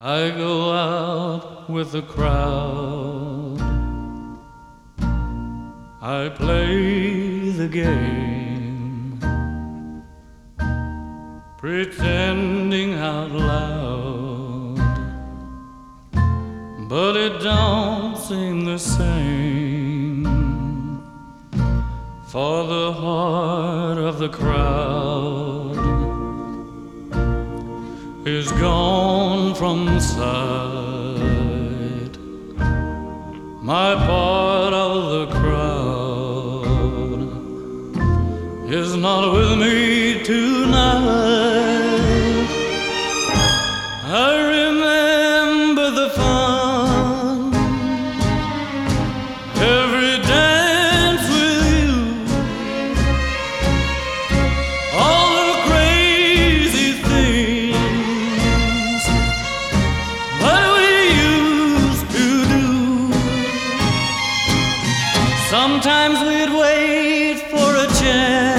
I go out with the crowd, I play the game, pretending out loud, but it don't seem the same, for the heart of the crowd is gone from sight. My part of the crowd is not with me tonight. I remember the fun, every dance with you, all the crazy things that we used to do. Sometimes we'd wait for a chance